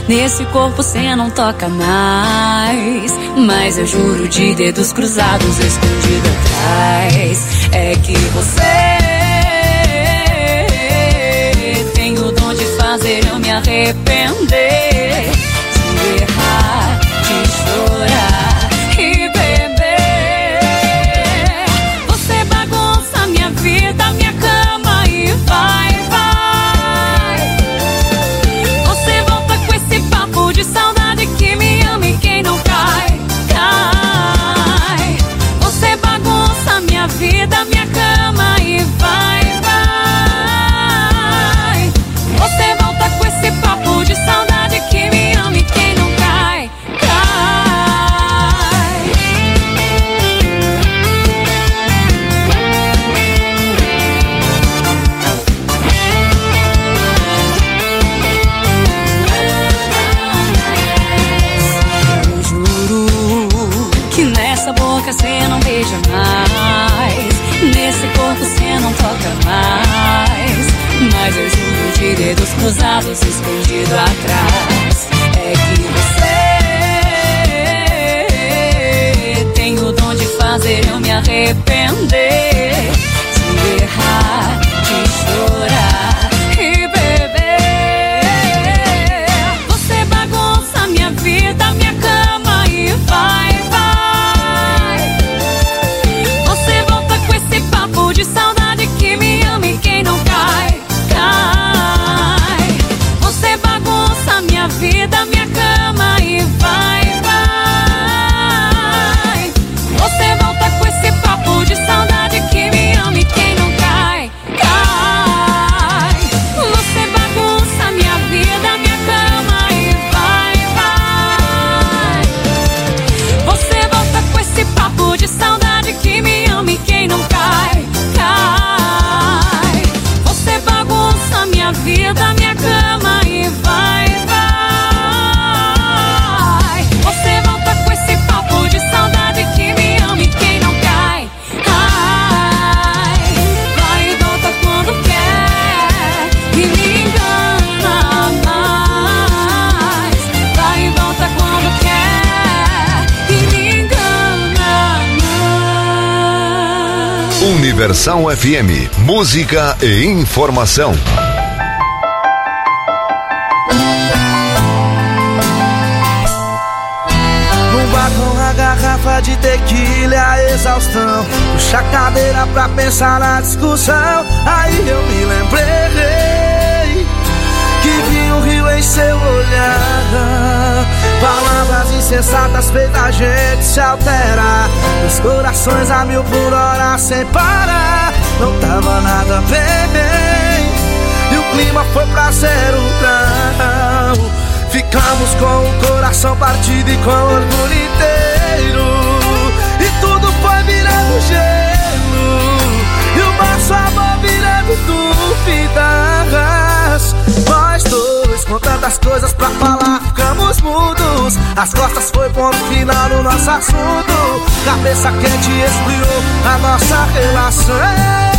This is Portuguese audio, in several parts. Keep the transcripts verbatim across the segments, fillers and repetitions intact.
Nesse corpo cê não toca mais, mas eu juro de dedos cruzados escondido atrás. É que você tem o dom de fazer eu me arrepender, de errar, de chorar e beber. Você bagunça minha vida, minha cama e vai, vai. Você volta com esse papo de saudade que me ama e quem não cai, cai. Você bagunça minha vida, minha cama e vai, vai. Você volta com esse papo de saudade que me ama e quem não cai, cai. Eu juro que nessa boca cê não beija mais, nesse corpo cê não toca mais, mas eu juro de dedos cruzados escondido atrás. É que você tem o dom de fazer eu me arrepender, de errar, de chorar e beber. Você bagunça minha vida, minha cama e vai, vai. Você volta com esse papo de saudade que me ama e quem não cai, cai. Você bagunça minha vida, minha cama e vai, vai. Você volta com esse papo de saudade que me ama e quem não cai, cai. Você bagunça minha vida, minha cama e vai, vai. Você volta com esse papo de saudade que me ama e quem não cai, cai. Você bagunça minha vida, minha cama e vai, vai. Você volta com esse papo de saudade que me ama e quem não cai, cai. Vai e volta quando quer e me engana mais. Vai e volta quando quer e me engana mais. Universal F M, música e informação. Num bar com a garrafa de tequila e a exaustão, puxa a cadeira pra pensar na discussão. Aí eu me lembrei que vi um rio em seu olhar. Palavras insensatas fez a gente se alterar, os corações a mil por hora sem parar. Não tava nada bem e o clima foi pra zero grau. Ficamos com o coração partido e com o orgulho inteiro, e tudo foi virando gelo, e o nosso amor virando dúvidas. Nós dois com tantas coisas pra falar, ficamos mudos. As costas foi ponto final no nosso assunto. Cabeça quente esfriou a nossa relação.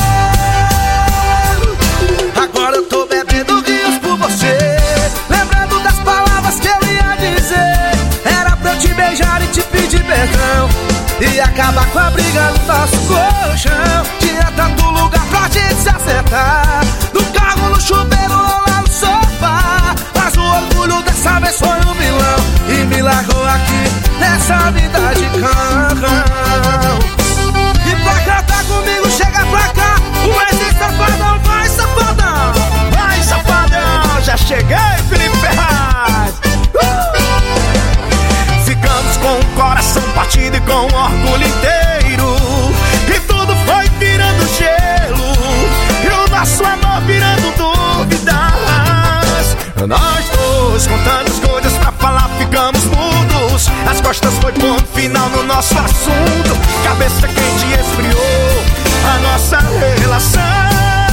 Agora eu tô bebendo rios por você, lembrando das palavras que eu ia dizer. Era pra eu te beijar e te pedir perdão, e acabar com a briga no nosso colchão. Tinha tanto lugar pra gente se acertar, no carro, no chuveiro ou lá no sofá. Mas o orgulho dessa vez foi um vilão e me largou aqui nessa vida de cão. E pra cantar comigo chega pra cá, o ex safadão, vai safadão, vai safadão. Já cheguei, Felipe Ferraz. uh! Ficamos com o coração partido e com o orgulho inteiro, e tudo foi virando gelo, e o nosso amor virando dúvidas. Nós dois com tantas coisas pra falar, ficamos mudos. As costas foi ponto final no nosso assunto. Cabeça quente esfriou a nossa relação.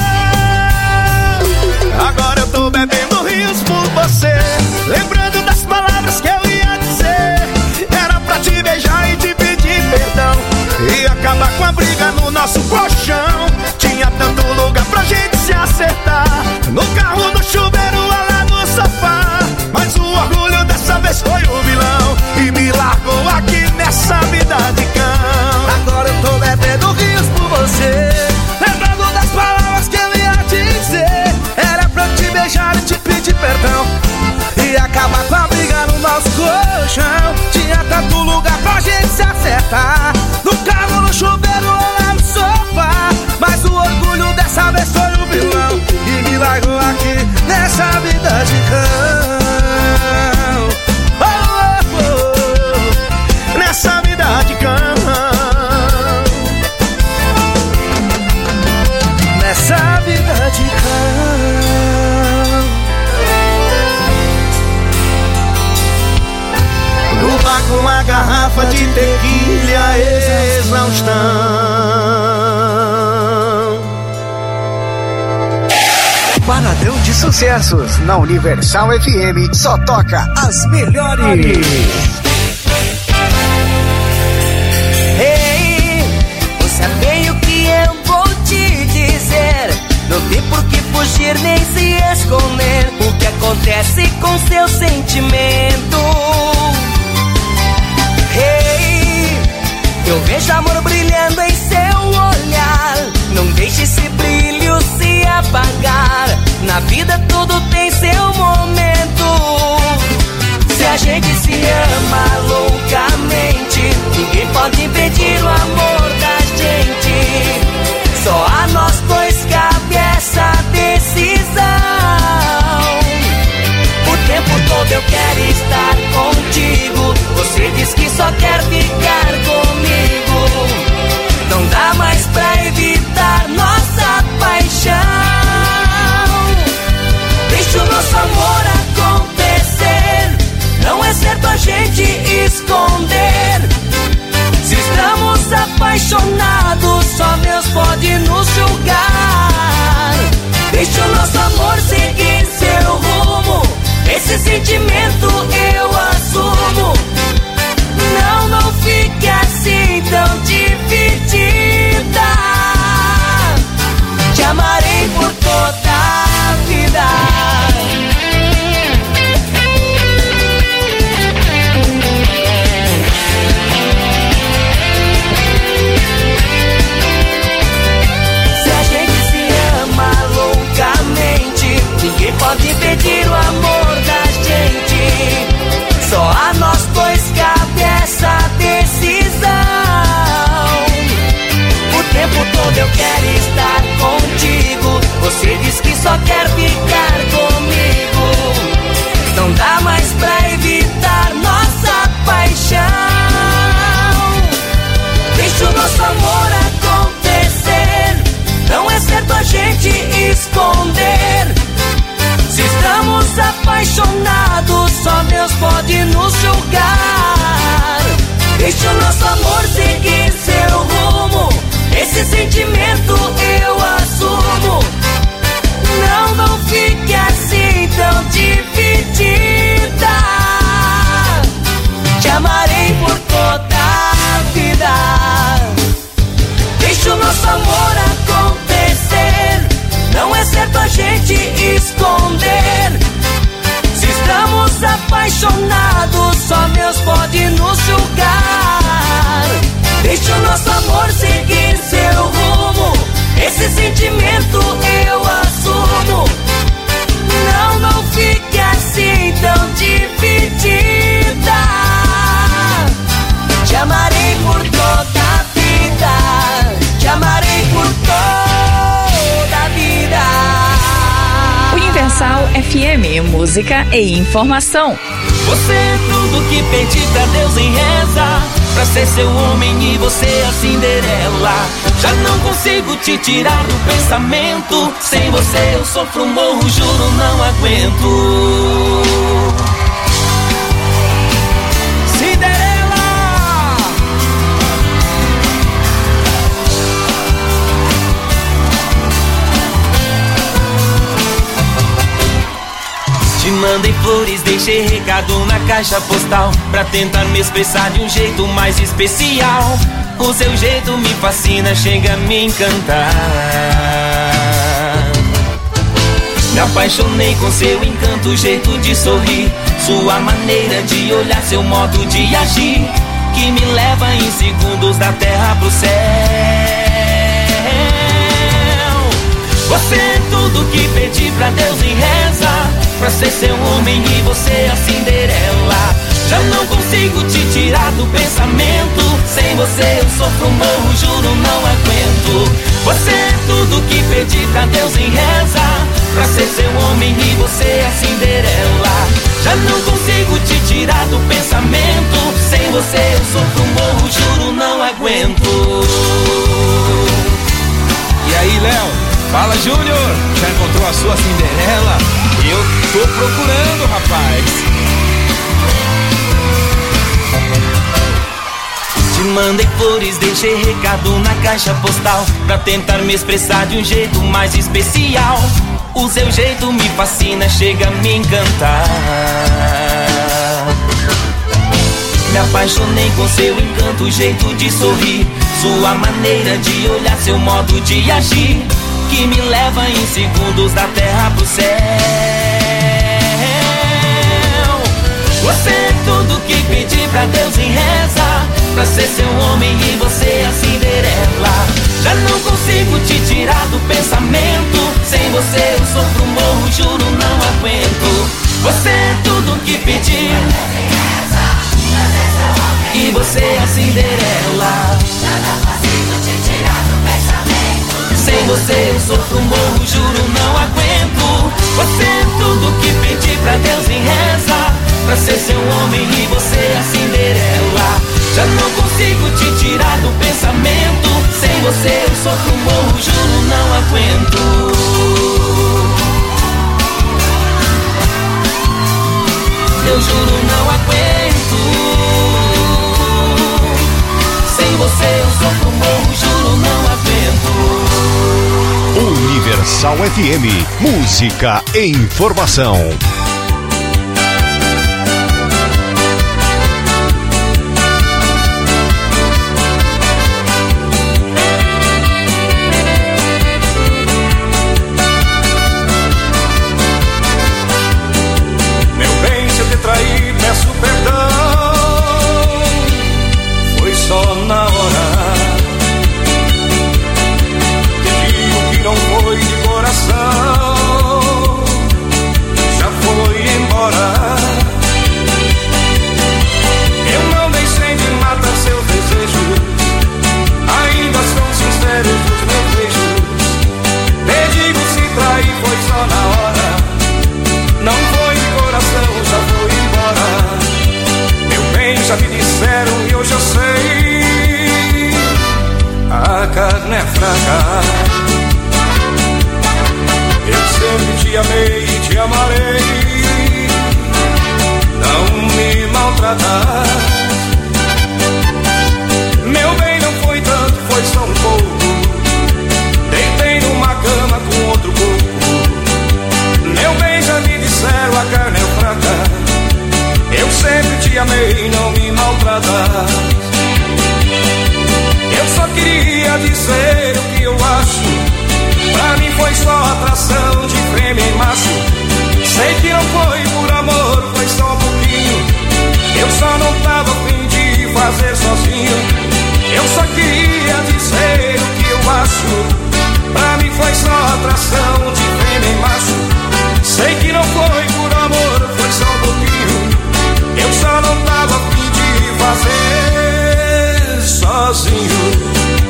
Agora eu tô bebendo rios por você, lembrando das palavras que eu ia dizer. Era pra te beijar e te pedir perdão, e acabar com a briga no nosso colchão. Tinha tanto lugar pra gente se acertar, no carro, no chuveiro, lá no sofá. Mas o com a garrafa de tequila, exaustão. Paradão de sucessos na Universal F M, só toca as melhores. Ei, ouça bem o que eu vou te dizer. Não tem por que fugir nem se esconder o que acontece com seu sentimento. Ei, eu vejo amor brilhando em seu olhar. Não deixe esse brilho se apagar. Na vida tudo tem seu momento. Se a gente se ama loucamente, ninguém pode impedir o amor da gente. Só a nós dois cabe essa decisão. O tempo todo eu quero estar contigo. Você diz que só quer ficar comigo. Não dá mais pra evitar nossa paixão. Deixa o nosso amor acontecer. Não é certo a gente esconder. Se estamos apaixonados, só Deus pode nos julgar. Deixa o nosso amor seguir seu rumo. Esse sentimento eu assumo. Não, não fique assim tão dividida. Te amarei por toda a vida. Ninguém pode impedir o amor da gente. Só a nós dois cabe essa decisão. O tempo todo eu quero estar contigo. Você diz que só quer ficar comigo. Não dá mais pra evitar nossa paixão. Deixa o nosso amor acontecer. Não é certo a gente esconder. Se estamos apaixonados, só Deus pode nos julgar. Deixa o nosso amor seguir seu rumo. Esse sentimento eu assumo. Não, não fique assim tão dividida. Te amarei por toda a vida. Deixa o nosso amor acontecer. Não é certo a gente esconder. Se estamos apaixonados, só Deus pode nos julgar. Deixa o nosso amor seguir seu rumo. Esse sentimento eu assumo. Não, não fique assim tão dividida. Te amarei por toda a vida. Te amarei por toda a vida. Universal F M, música e informação. Você é tudo que pedi pra Deus em reza, pra ser seu homem e você a Cinderela. Já não consigo te tirar do pensamento. Sem você eu sofro, morro, juro, não aguento. Te mandei flores, deixei recado na caixa postal, pra tentar me expressar de um jeito mais especial. O seu jeito me fascina, chega a me encantar. Me apaixonei com seu encanto, jeito de sorrir, sua maneira de olhar, seu modo de agir, que me leva em segundos da terra pro céu. Você é tudo que pedi pra Deus em reza, pra ser seu homem e você a Cinderela. Já não consigo te tirar do pensamento. Sem você eu sofro, morro, juro, não aguento. Você é tudo que pedi pra Deus em reza, pra ser seu homem e você a Cinderela. Já não consigo te tirar do pensamento. Sem você eu sofro, morro, juro, não aguento. E aí, Léo? Fala, Júnior, já encontrou a sua Cinderela? Eu tô procurando, rapaz. mandei flores, deixei recado na caixa postal, pra tentar me expressar de um jeito mais especial. O seu jeito me fascina, chega a me encantar. Me apaixonei com seu encanto, jeito de sorrir, sua maneira de olhar, seu modo de agir, que me leva em segundos da terra pro céu. Você é tudo que pedi pra Deus em reza, pra ser seu homem e você a Cinderela. Já não consigo te tirar do pensamento, sem você eu sofro, morro, juro, não aguento. Você é tudo que pedi, e você é a Cinderela. Já não consigo te tirar do pensamento, sem você eu sofro, morro, juro, não aguento. Você é tudo que pedi pra Deus em reza, pra ser seu homem e você a Cinderela. Já não consigo te tirar do pensamento, sem você eu sofro, morro, juro, não aguento. Eu juro, não aguento. Sem você eu sofro, morro, juro, não aguento. Universal F M, música e informação. Peço perdão, foi só na hora. Te digo que não foi de coração, já foi embora. Eu não deixei de matar seus desejos, ainda são sinceros os meus beijos. Te digo, se trair foi só na hora, não foi de coração, já foi embora. Meu bem, já me disseram e hoje eu sei, a carne é fraca. Eu sempre te amei e te amarei, não me maltratar. Meu bem, não foi tanto, foi só um pouco, deitei numa cama com outro corpo. Meu bem, já me disseram, a carne é fraca. Eu sempre te amei, não me maltratar. Eu só queria dizer o que eu acho, pra mim foi só atração de fêmea e macho. Sei que não foi por amor, foi só um pouquinho, eu só não tava a fim de fazer sozinho. Eu só queria dizer o que eu acho, pra mim foi só atração de fêmea e macho. Sei que não foi por amor, foi só um pouquinho, eu só não tava a fim de fazer sozinho.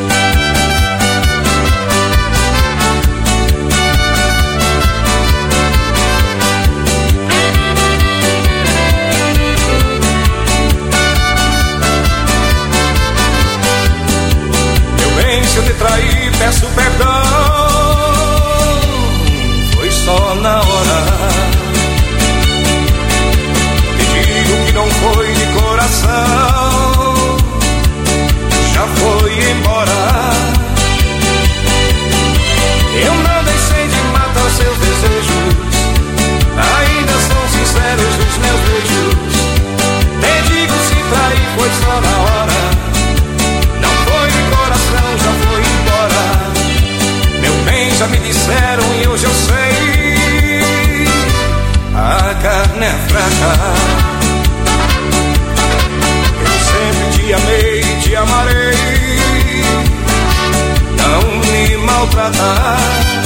Meu bem, se eu te trair, peço perdão, foi só na hora. Não foi de coração, já foi embora. Eu não deixei de matar seus desejos, ainda são sinceros os meus beijos. Te digo, se trair foi só na hora, não foi de coração, já foi embora. Meu bem, já me disseram e hoje eu sei, a carne é fraca. Te amei, te amarei, não me maltratar.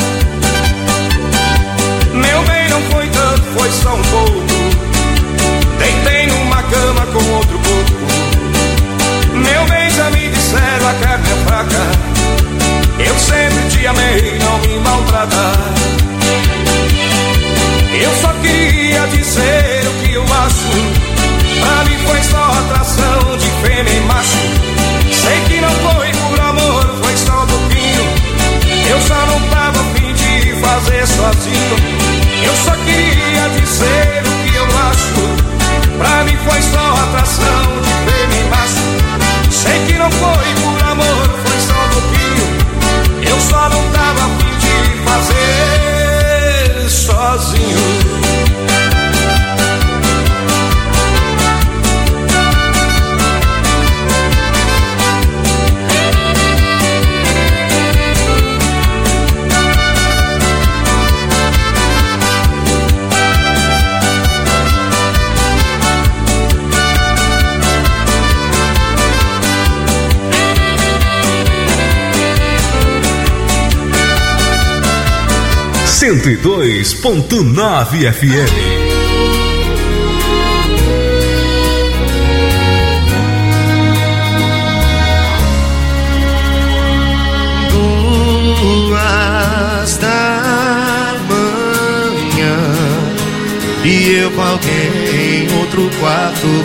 Meu bem, não foi tanto, foi só um pouco, deitei numa cama com outro corpo. Meu bem, já me disseram, a carne é fraca. Eu sempre te amei, não me maltratar. Eu só queria dizer o que eu acho, pra mim foi só atração de fêmea e macho. Sei que não foi por amor, foi só um pouquinho, eu só não tava a fim de fazer sozinho. Eu só queria dizer o que eu acho, pra mim foi só atração de fêmea e macho. Sei que não cento e dois ponto nove F M. Da manhã e eu com alguém em outro quarto.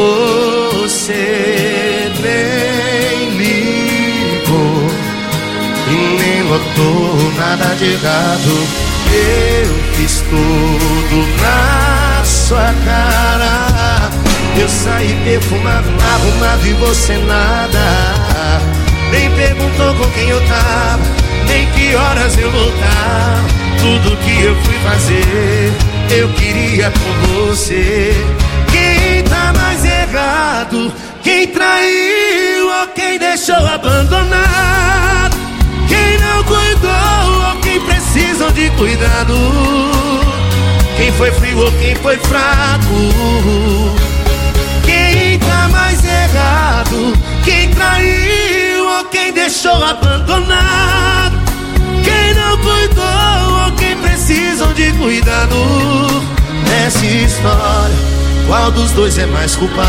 Você nem ligou e nem notou nada de errado. Eu fiz tudo na sua cara. Eu saí perfumado, arrumado e você nada. Nem perguntou com quem eu tava, nem que horas eu voltava. Tudo que eu fui fazer, eu queria com você. Quem tá mais errado? Quem traiu ou quem deixou abandonado? Quem não cuidou ou quem precisam de cuidado? Quem foi frio ou quem foi fraco? Quem tá mais errado? Quem traiu ou quem deixou abandonado? Quem não cuidou ou quem precisam de cuidado? Nessa história, qual dos dois é mais culpado?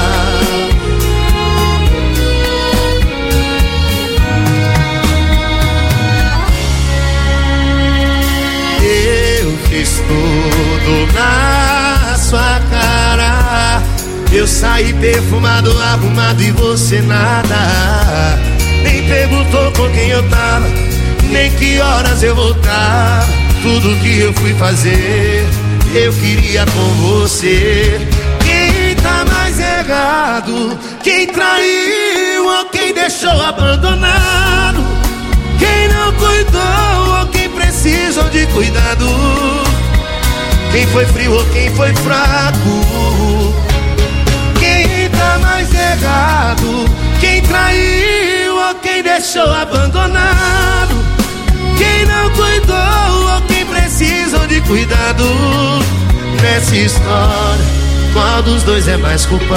Eu fiz tudo na sua cara. Eu saí perfumado, arrumado e você nada. Nem perguntou com quem eu tava, nem que horas eu voltava. Tudo que eu fui fazer, eu queria com você. Quem tá mais errado? Quem traiu ou quem deixou abandonado? Quem não cuidou ou quem precisam de cuidado? Quem foi frio ou quem foi fraco? Quem tá mais errado? Quem traiu ou quem deixou abandonado? Quem não cuidou ou quem precisam de cuidado? Nessa história, qual dos dois é mais culpado?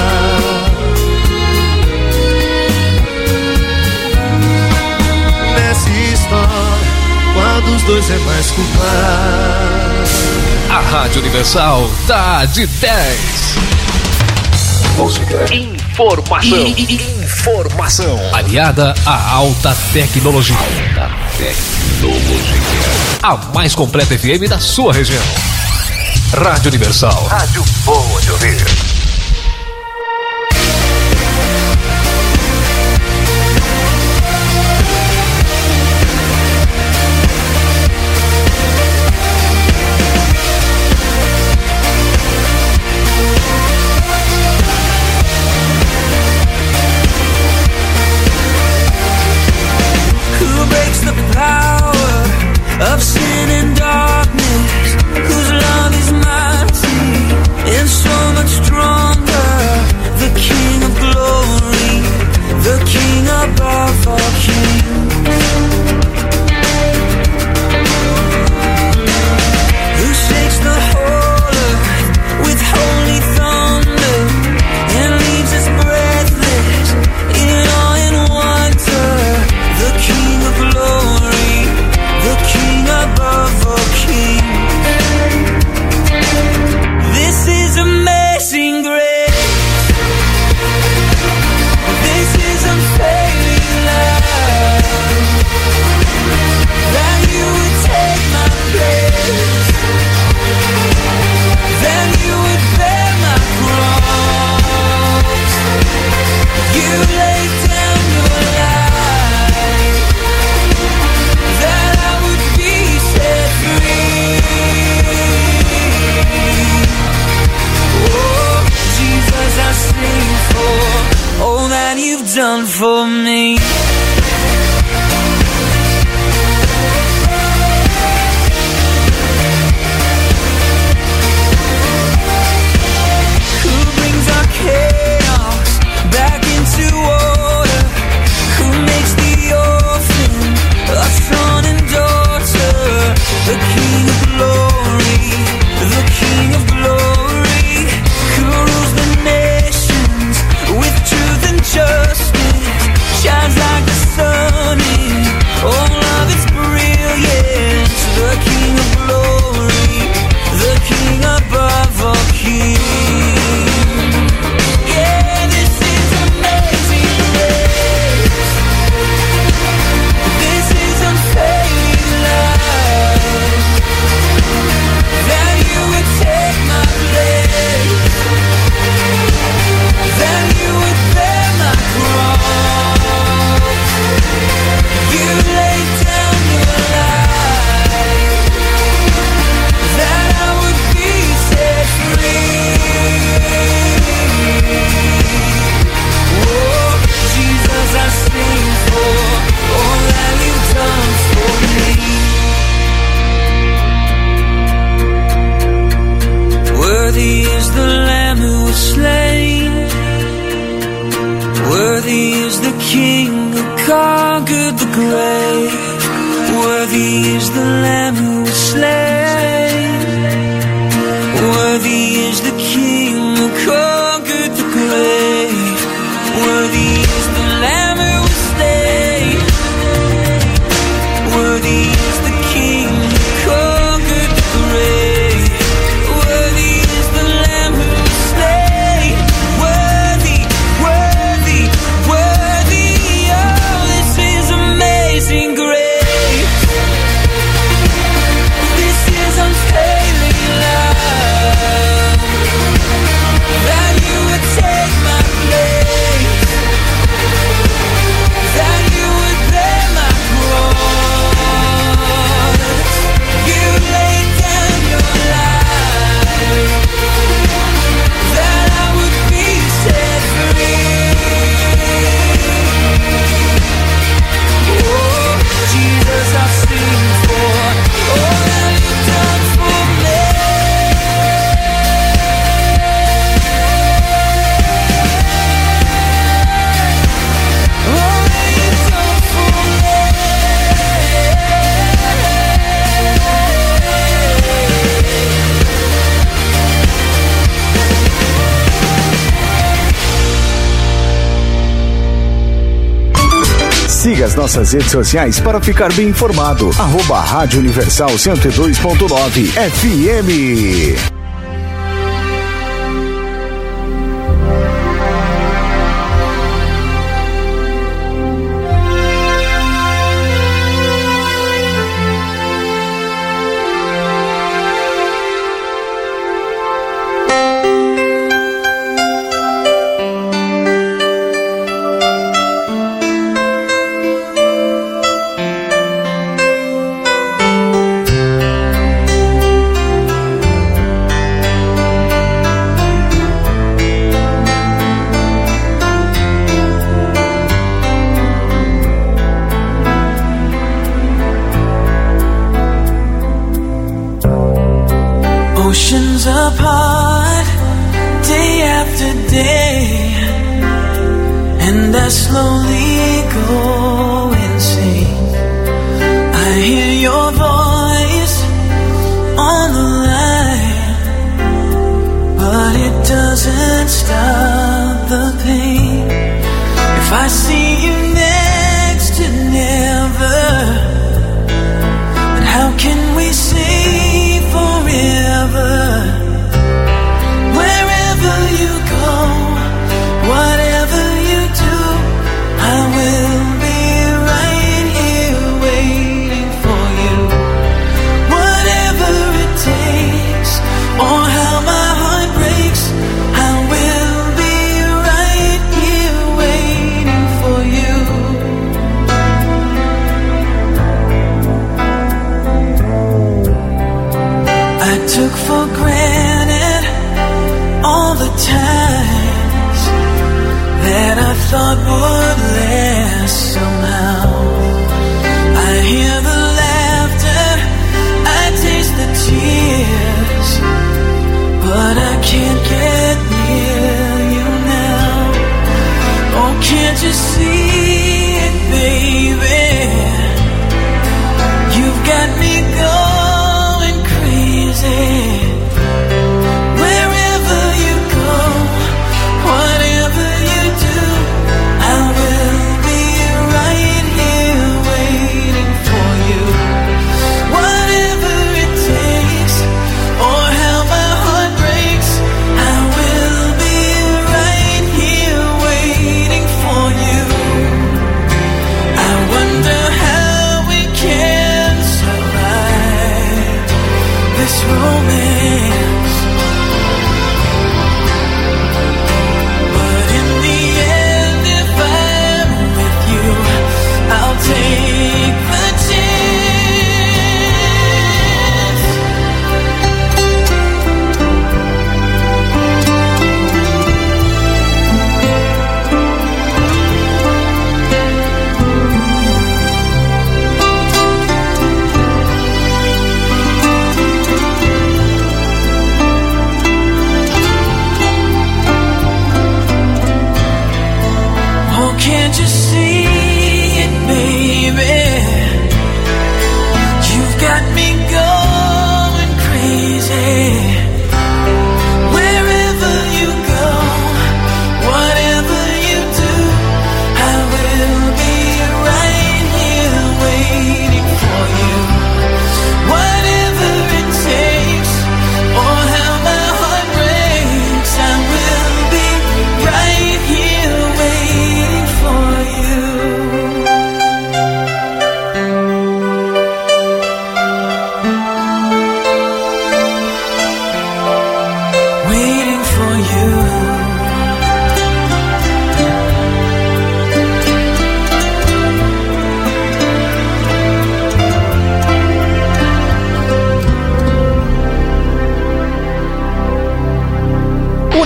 Nessa história, qual dos dois é mais culpado? A Rádio Universal tá de dez. Música, informação, informação aliada à alta tecnologia. Alta tecnologia. A mais completa F M da sua região. Rádio Universal. Rádio boa de ouvir. Of sin and darkness, whose love is mighty and so much stronger. The King of glory, the King above all kings, who shakes the whole earth with holy thunder and leaves us breathless in awe and wonder. The King of glory, the King above all kings. This is amazing grace. This is unfailing love. That you would take my place, then you would bear my cross. You laid down your life, that I would be set free. Oh, Jesus, I sing for all that you've done for me. Who brings our chaos back into order? Who makes the orphan a son and daughter? The King of glory, the King of glory, who rules the nations with truth and justice, shines like Worthy is the Lamb who was slain. Worthy is the King who conquered the grave. Worthy is the Lamb who was slain. Worthy is the King who conquered the grave. Worthy is the Lamb who was slain. Worthy is the King who conquered the grave. Worthy is the Lamb who was slain. Worthy, worthy, worthy. Oh, this is amazing grace. This is unfailing love. That you would take my place. That you would bear my cross. You laid down your life. That I would be set free. Oh, Jesus, I sing for all that you've done for me. All that you've done for me. Siga as nossas redes sociais para ficar bem informado. Arroba Rádio Universal cento e dois ponto nove F M. Oceans apart, day after day, and I slowly go insane. I hear your voice on the line, but it doesn't stop the pain. If I see you next to never, then how can we say forever? Wherever you go, whatever you do, I will be right here waiting for you. Whatever it takes, or how my heart breaks, I will be right here waiting for you. I took for granted all the times that I thought would last somehow. I hear the laughter, I taste the tears, but I can't get near you now. Oh, can't you see it, baby? You've got me going crazy. Wherever you go, whatever you do, I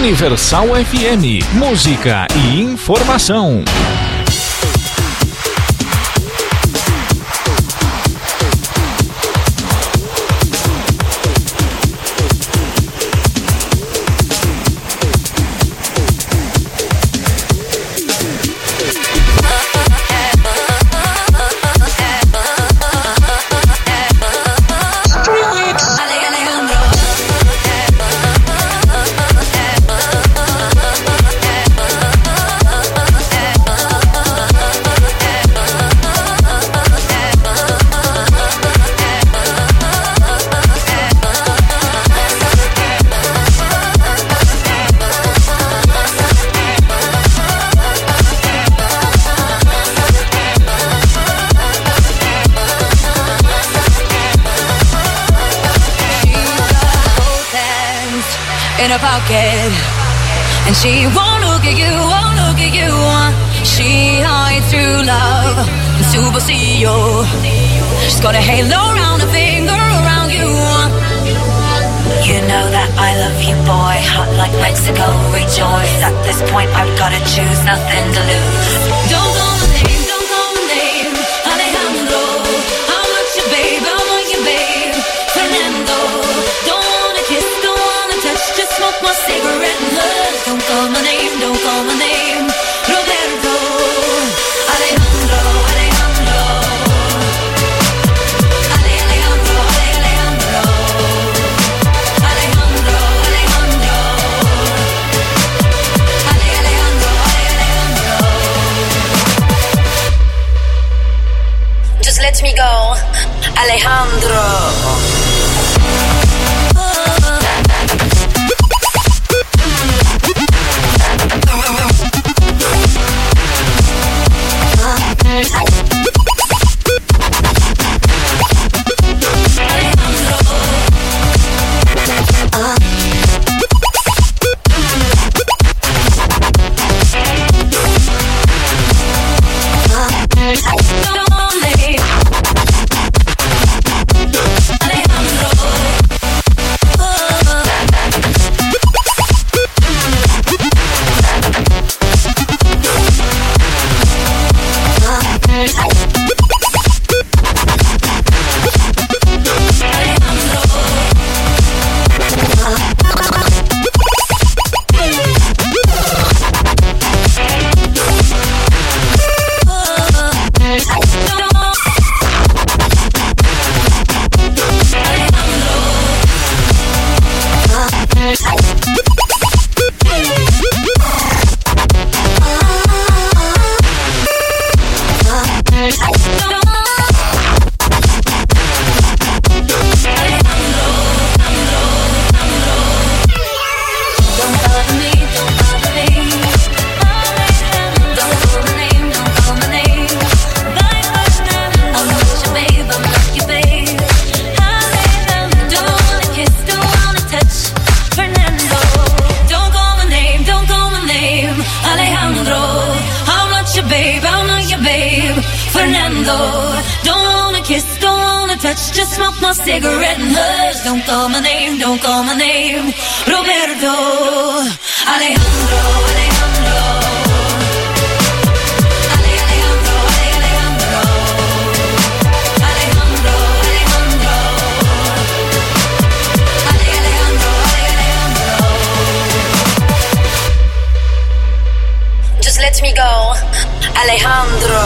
Universal F M, música e informação. In her pocket, and she won't look at you, won't look at you. She hides through love and superseo. She's got a halo around her finger, around you. You know that I love you, boy. Hot like Mexico, rejoice. At this point, I've gotta choose, nothing to lose. Don't call my name, don't call my name, Alejandro. I'm not your babe, I'm not your babe, Fernando. Don't wanna kiss, don't wanna touch, just smoke my cigarette and hush. Don't call my name, don't call my name, Roberto. Alejandro, Alejandro. Ale, Alejandro, Ale, Alejandro. Alejandro, Alejandro. Ale, Alejandro, Ale, Alejandro. Just let me go, Alejandro. Cigarette and hush. Don't call my name, don't call my name, Roberto. Alejandro, Alejandro. Ale, Alejandro, Ale, Alejandro. Alejandro, Alejandro. Ale, Alejandro, Ale, Alejandro. Just let me go, Alejandro.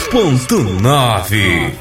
ponto nove.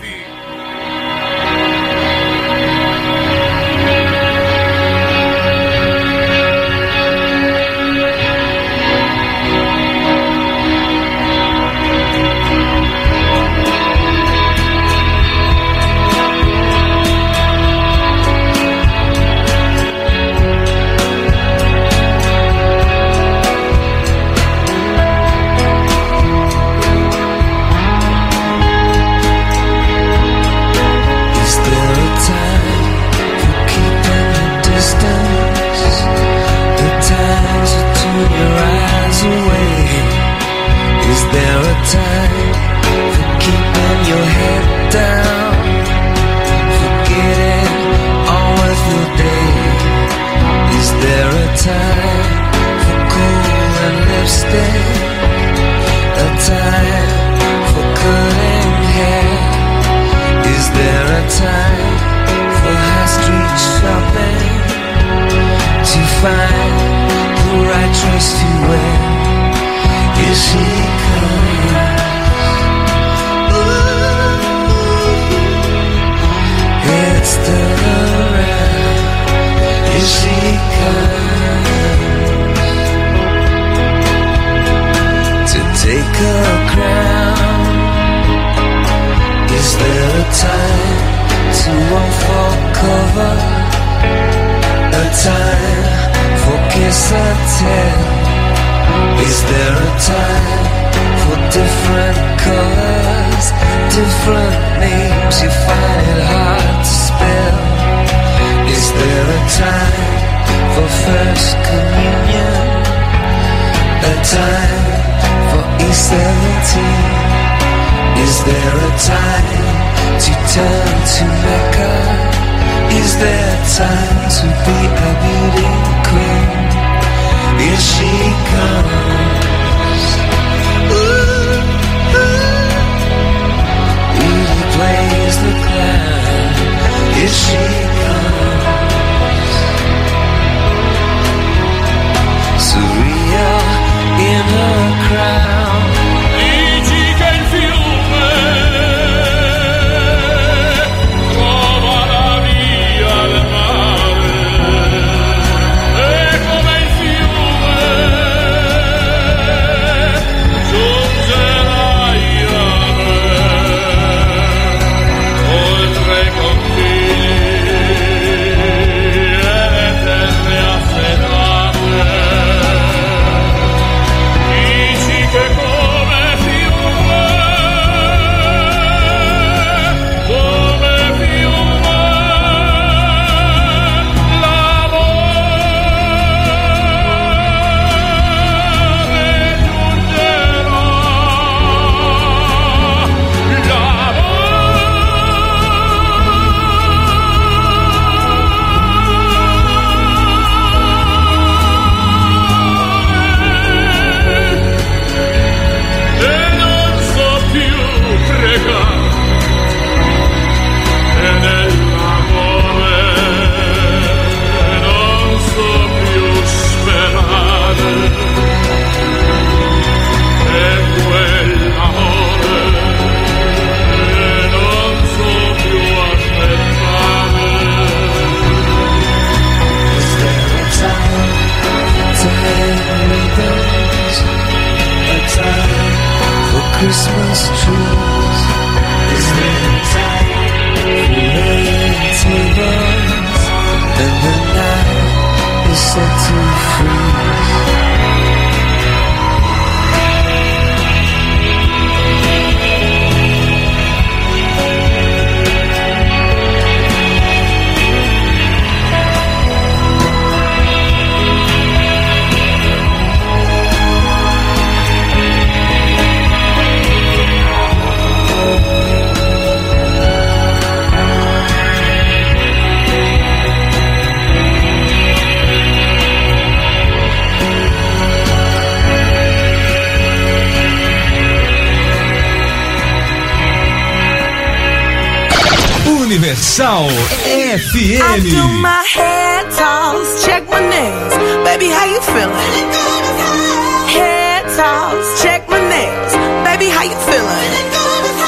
Universal F M. I do my head toss, check my nails. Baby, how you feeling? Head toss, check my nails. Baby, how you feeling?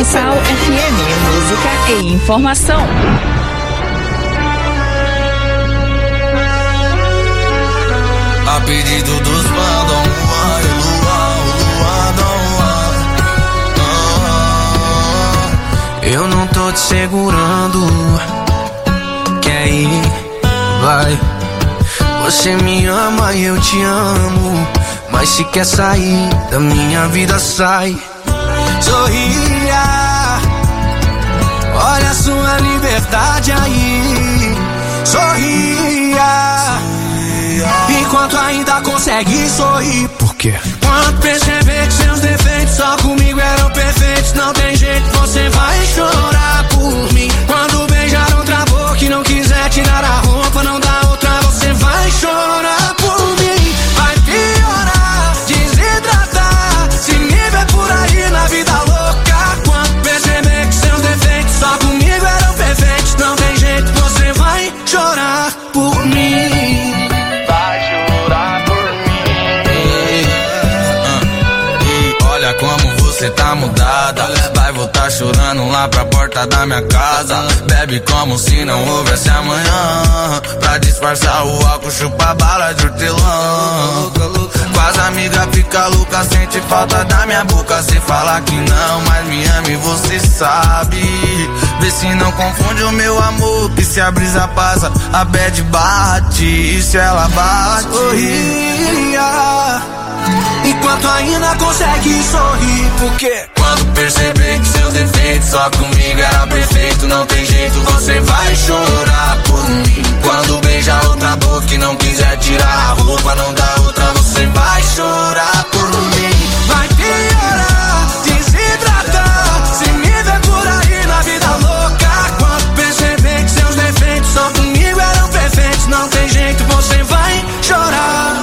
Universal F M, música e informação. A pedido dos bandão, Luan, Luan, Luan, eu não tô te segurando. Quer ir? Vai. Você me ama e eu te amo, mas se quer sair da minha vida, sai. Sorria, olha a sua liberdade aí. Sorria, enquanto ainda consegue sorrir. Por quê? Quando perceber que seus defeitos só comigo eram perfeitos, não tem jeito, você vai chorar por mim. Quando beijar outra boca e não quiser tirar a roupa, não dá outra, você vai chorar por mim. Vai piorar, desidratar, se me ver por aí na vida louca. Quando perceber que seus defeitos só comigo eram perfeitos, não tem jeito, você vai chorar por mim. Vai chorar por mim. E olha como você tá mudada, vai voltar chorando lá pra porta da minha casa. Bebe como se não houvesse amanhã, pra disfarçar o álcool, chupa bala de hortelã. Com as amigas fica louca, sente falta da minha boca. Cê fala que não, mas me ama e você sabe. Vê se não confunde o meu amor, que se a brisa passa, a bad bate, e se ela bate. Sorria, enquanto ainda consegue sorrir. Porque quando perceber que seus defeitos só comigo era perfeito, não tem jeito, você vai chorar por mim. Quando beija outra boca e não quiser tirar a roupa, não dá outra, você vai chorar por mim. Vai piorar, desidratar, se me ver por aí na vida louca. Quando perceber que seus defeitos só comigo eram perfeitos, não tem jeito, você vai chorar.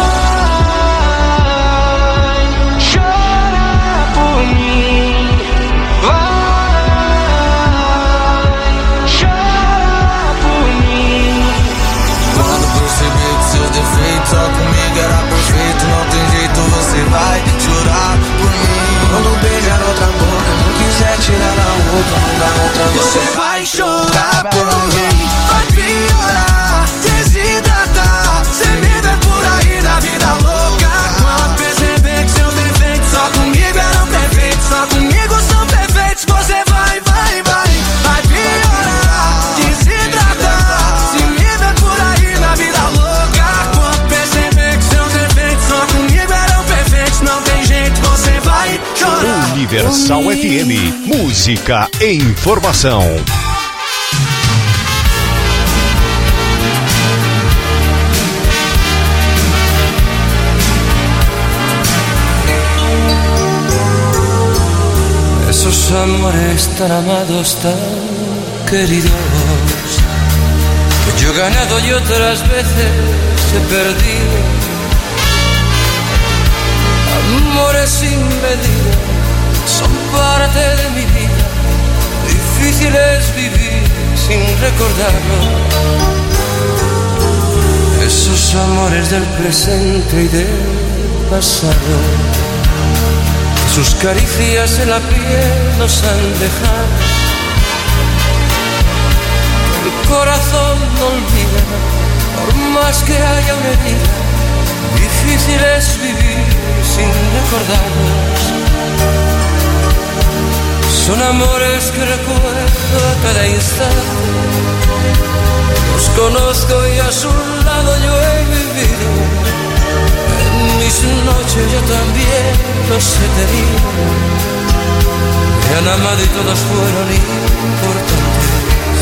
Só comigo era perfeito, não tem jeito, você vai chorar por mim. Quando beijar outra boca, não quiser tirar a roupa, não dá outra, você vai chorar por mim. Vai piorar, desidratar, cê me vê por aí na vida louca. Quando perceber que seus defeitos só comigo eram perfeitos, só comigo são perfeitos, você vai, vai, vai. Vai piorar, desidratar, se me vê por aí na vida louca. Não tem jeito, você vai chorar. Universal F M, música e informação. Esos amores tan amados, tan queridos, que yo he ganado y otras veces he perdido. Amores sin medida son parte de mi vida, difícil es vivir sin recordarlos. Esos amores del presente y del pasado, sus caricias en la piel nos han dejado. El corazón no olvida, por más que haya una herida, difícil es vivir sin recordarlos. Son amores que recuerdo a cada instante, los conozco y a su lado yo he vivido. En mis noches yo también los he tenido, me han amado y todos fueron importantes.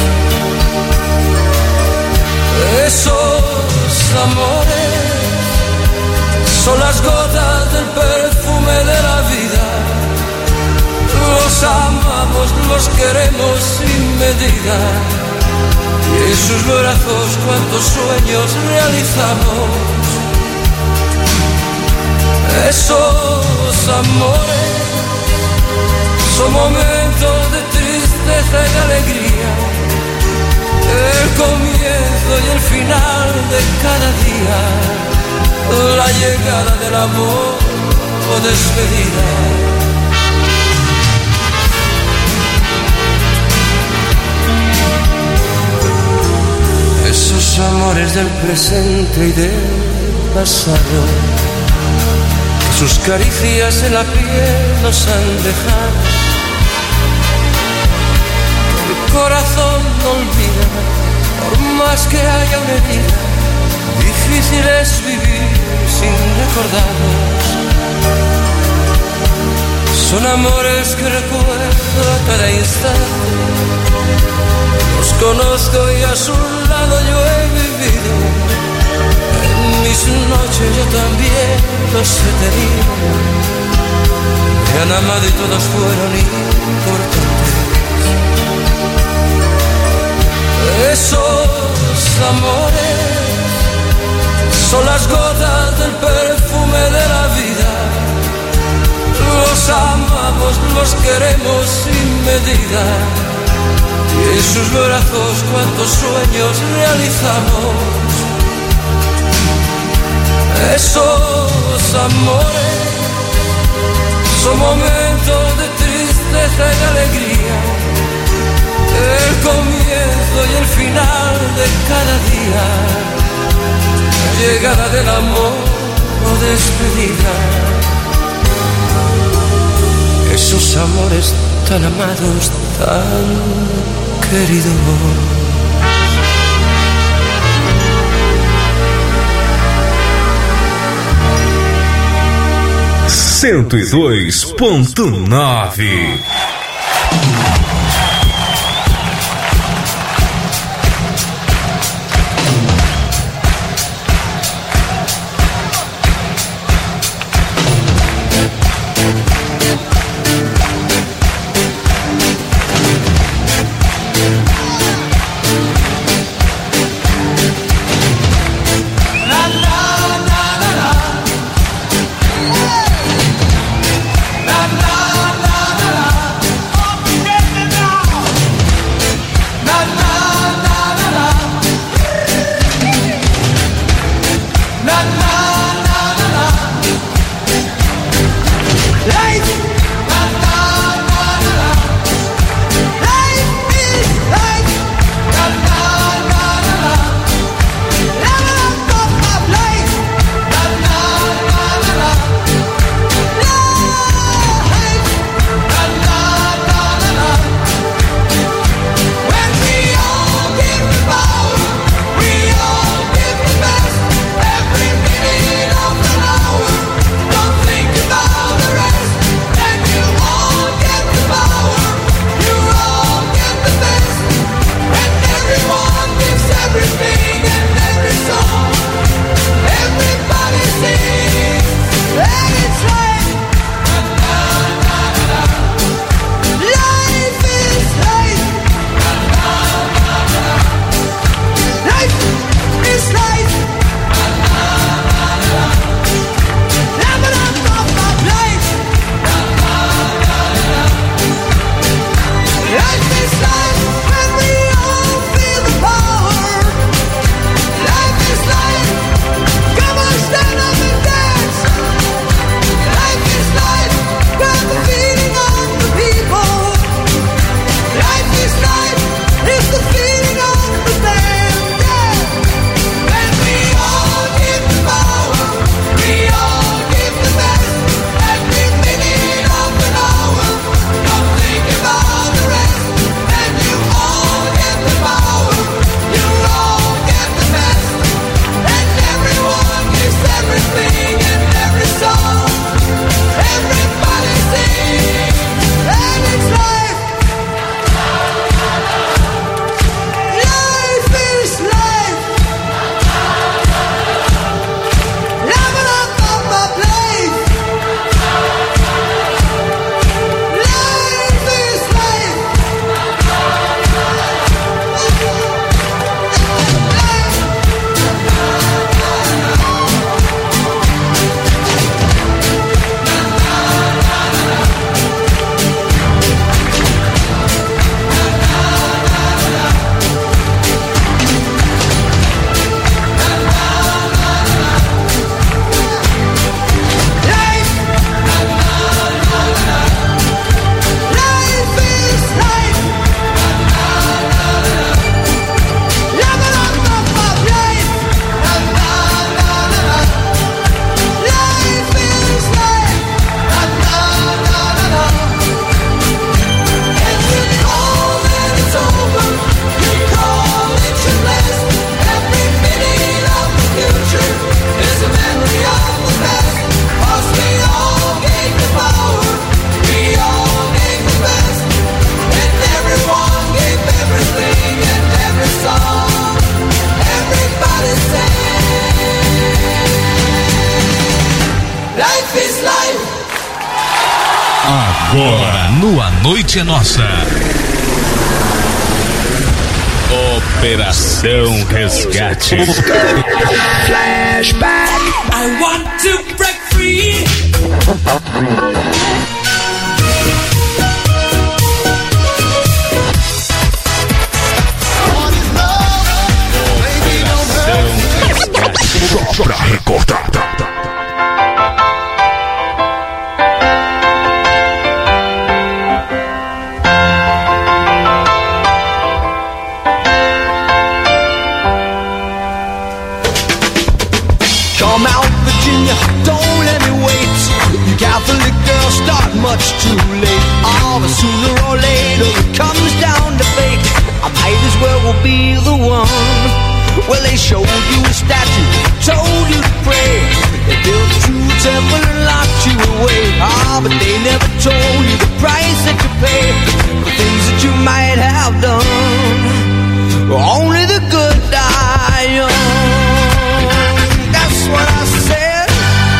Esos amores son las gotas del perfume de la vida. Los amamos, los queremos sin medida, y en sus brazos cuantos sueños realizamos. Esos amores son momentos de tristeza y de alegría, el comienzo y el final de cada día, la llegada del amor o despedida. amores del presente y del pasado, que sus caricias en la piel nos han dejado. El corazón no olvida, por más que haya una herida, difícil es vivir sin recordarlos. Son amores que recuerdo a cada instante, los conozco y a su lado yo he vivido. En mis noches yo también los he tenido, me han amado y todos fueron importantes. Esos amores son las gotas del perfume de la vida. Los amamos, los queremos sin medida, y en sus brazos cuantos sueños realizamos. Esos amores son momentos de tristeza y de alegría, el comienzo y el final de cada día, la llegada del amor o despedida. Esos amores tan amados, tan queridos. cento e dois ponto nove. La la la la la, oh, yeah. Agora, no A Noite é Nossa. Operação Resgate. Flashback. I want to break free. Só pra recordar. Come out, Virginia, don't let me wait. You Catholic girls start much too late. Oh, but sooner or later it comes down to fate. I might as well be the one. Well, they showed you a statue, told you to pray. They built you a temple and locked you away. Ah, but they never told you the price that you pay for things that you might have done. Only the good die young. That's what I said.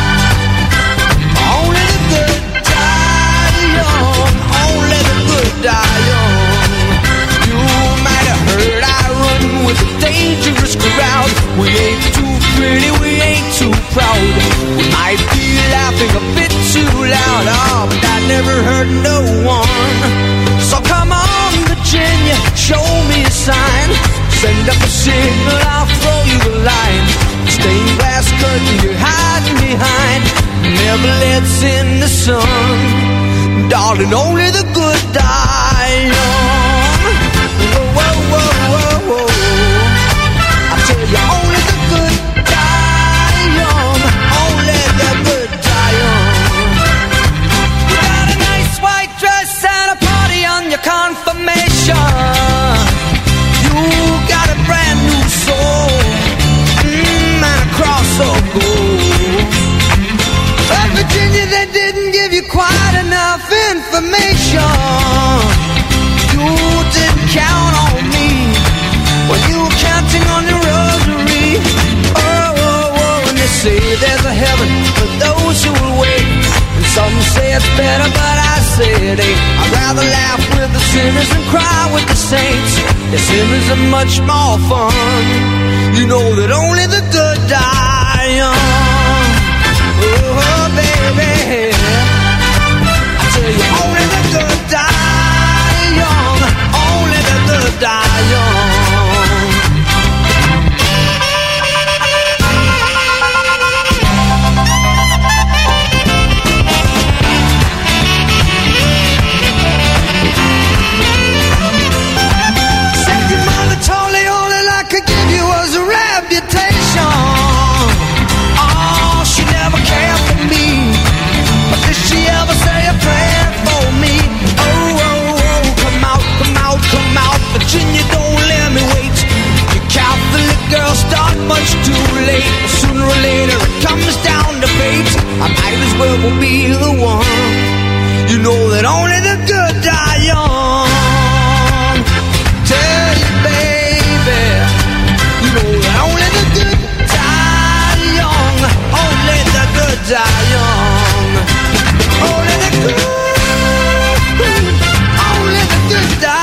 Only the good die young. Only the good die young. You might have heard I run with a dangerous crowd. We ain't too pretty, we ain't too proud. We might be laughing a bit too loud. Oh, but that never hurt no one. So come on, Virginia, show me a sign. Send up a signal, I'll throw you the line. Stained glass curtain you're hiding behind never lets in the sun. Darling, only the good die young. Whoa, whoa, whoa, whoa, whoa. I tell you, only the good die young. Only the good die young. You got a nice white dress and a party on your confirmation. You got a brand new soul, mmm, and a cross of gold. But Virginia, they didn't give you quite enough information. You didn't count on me when you were counting on your rosary. Oh, oh, oh, and they say there's a heaven for those who will wait. And some say it's better, but I say it ain't. I'd rather laugh with the sinners than cry with the saints. The sinners are much more fun. You know that only the good die young. Oh, baby, I tell you, only the good die young. Only the good die young. Virginia, don't let me wait. You Catholic girls start much too late. Sooner or later it comes down to fate. I might as well be the one. You know that only the good die young. Tell you, baby, you know that only the good die young. Only the good die young. Only the good, only the good die.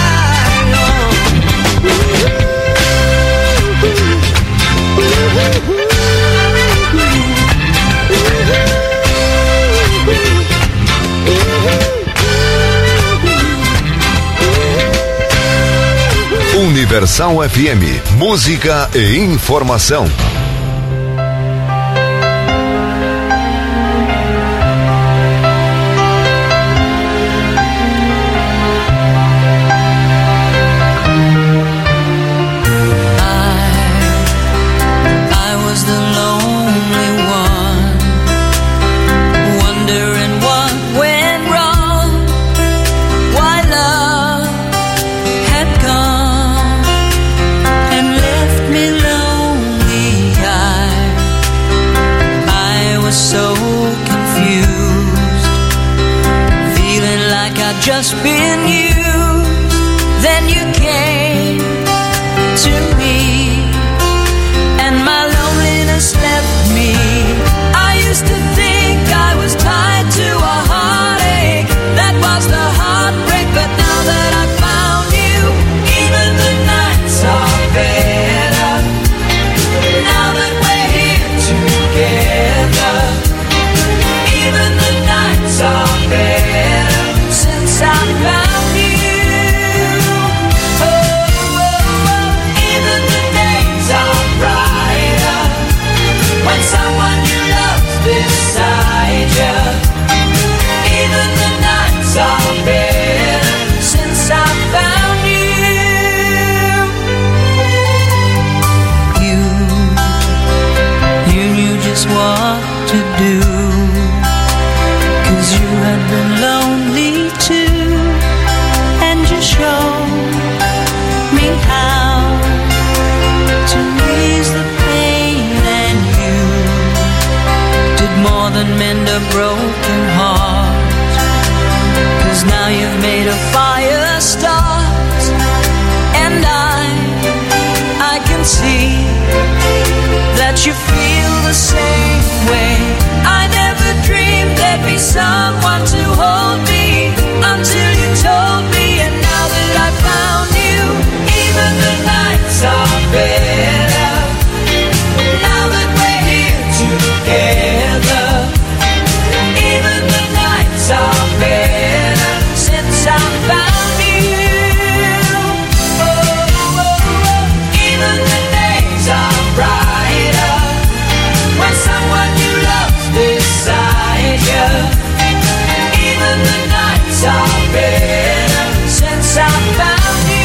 Universal F M, música e informação. Just been used, then you came to me, and my loneliness left me. I used to think I was tied to a heartache. now you've made a fire start, and I, I can see that you feel the same way. I never dreamed there'd be someone to hold me until you told me, and now that I found you, even the nights are better. Now that we're here together, even the nights are better since I found you. Oh, oh, oh. Even the days are brighter when someone you love's beside you. Even the nights are better since I found you.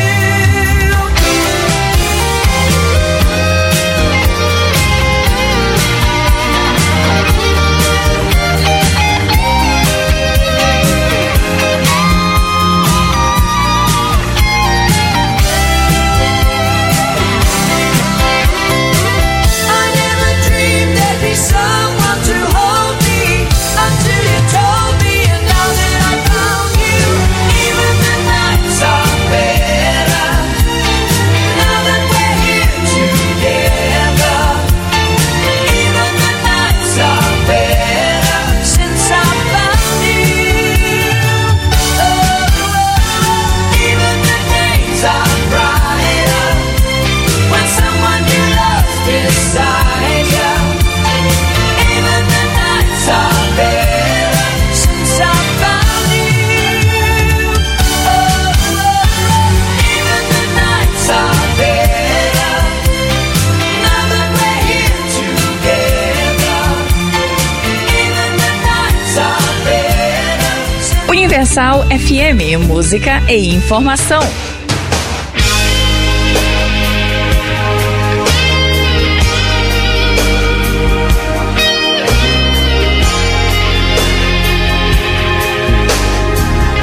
Someone to hold me until you told me, and now that I found you, even the nights are better. Now that we're here together, even the nights are better since I found you. Oh, oh, even the days are brighter when someone you love's beside you. Universal F M, música e informação.